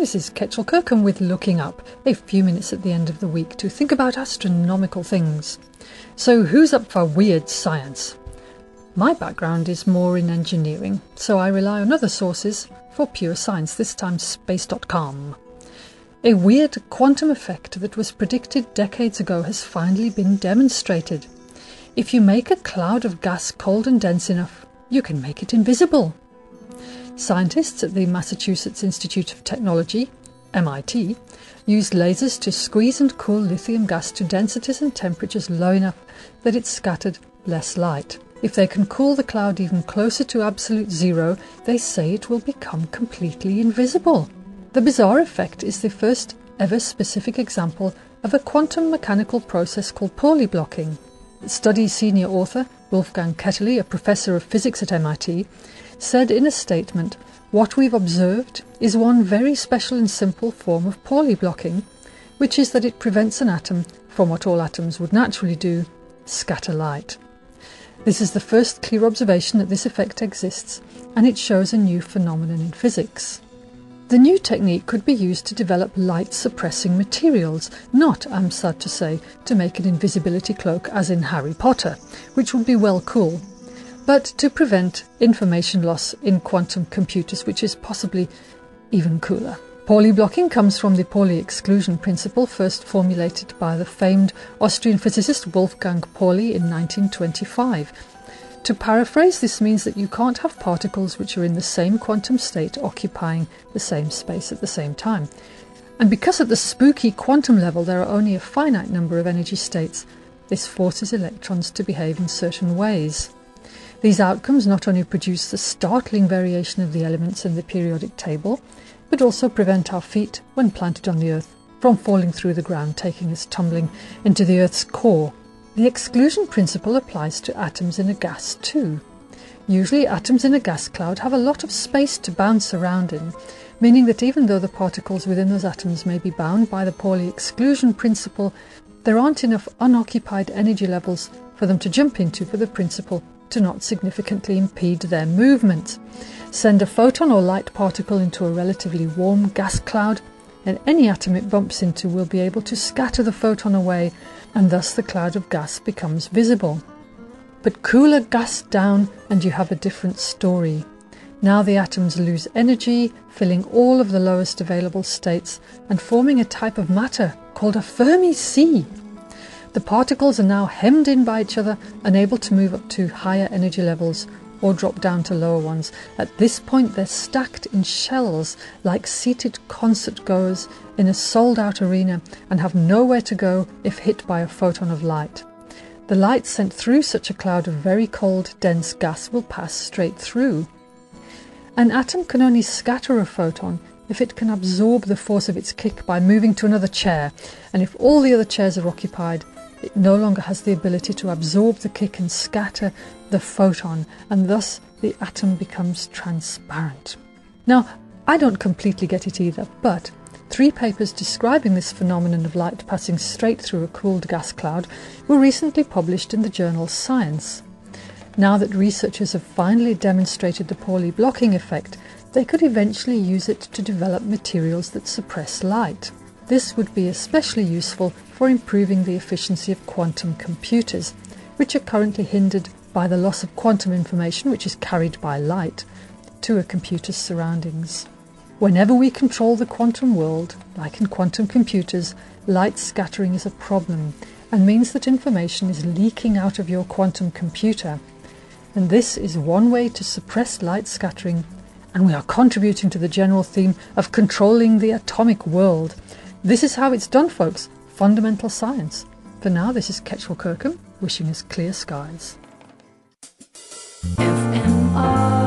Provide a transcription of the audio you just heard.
This is Ketchel Kirkham with Looking Up, a few minutes at the end of the week to think about astronomical things. So who's up for weird science? My background is more in engineering, so I rely on other sources for pure science, this time space.com. A weird quantum effect that was predicted decades ago has finally been demonstrated. If you make a cloud of gas cold and dense enough, you can make it invisible. Scientists at the Massachusetts Institute of Technology, MIT, used lasers to squeeze and cool lithium gas to densities and temperatures low enough that it scattered less light. If they can cool the cloud even closer to absolute zero, they say it will become completely invisible. The bizarre effect is the first ever specific example of a quantum mechanical process called Pauli blocking. The study's senior author, Wolfgang Ketterle, a professor of physics at MIT, said in a statement, "What we've observed is one very special and simple form of Pauli blocking, which is that it prevents an atom from what all atoms would naturally do, scatter light. This is the first clear observation that this effect exists, and it shows a new phenomenon in physics." The new technique could be used to develop light-suppressing materials, not, I'm sad to say, to make an invisibility cloak as in Harry Potter, which would be well cool, but to prevent information loss in quantum computers, which is possibly even cooler. Pauli blocking comes from the Pauli exclusion principle, first formulated by the famed Austrian physicist Wolfgang Pauli in 1925. To paraphrase, this means that you can't have particles which are in the same quantum state occupying the same space at the same time. And because at the spooky quantum level there are only a finite number of energy states, this forces electrons to behave in certain ways. These outcomes not only produce the startling variation of the elements in the periodic table, but also prevent our feet, when planted on the Earth, from falling through the ground, taking us tumbling into the Earth's core. The exclusion principle applies to atoms in a gas too. Usually atoms in a gas cloud have a lot of space to bounce around in, meaning that even though the particles within those atoms may be bound by the Pauli exclusion principle, there aren't enough unoccupied energy levels for them to jump into for the principle to not significantly impede their movement. Send a photon or light particle into a relatively warm gas cloud, and any atom it bumps into will be able to scatter the photon away, and thus the cloud of gas becomes visible. But cool a gas down and you have a different story. Now the atoms lose energy, filling all of the lowest available states and forming a type of matter called a Fermi sea. The particles are now hemmed in by each other, unable to move up to higher energy levels or drop down to lower ones. At this point they're stacked in shells like seated concert goers in a sold-out arena and have nowhere to go if hit by a photon of light. The light sent through such a cloud of very cold, dense gas will pass straight through. An atom can only scatter a photon if it can absorb the force of its kick by moving to another chair, and if all the other chairs are occupied, it no longer has the ability to absorb the kick and scatter the photon, and thus the atom becomes transparent. Now, I don't completely get it either, but 3 papers describing this phenomenon of light passing straight through a cooled gas cloud were recently published in the journal Science. Now that researchers have finally demonstrated the Pauli blocking effect, they could eventually use it to develop materials that suppress light. This would be especially useful for improving the efficiency of quantum computers, which are currently hindered by the loss of quantum information, which is carried by light, to a computer's surroundings. Whenever we control the quantum world, like in quantum computers, light scattering is a problem and means that information is leaking out of your quantum computer. And this is one way to suppress light scattering, and we are contributing to the general theme of controlling the atomic world. This is how it's done, folks. Fundamental science. For now, this is Ketchel Kirkham, wishing us clear skies. FMR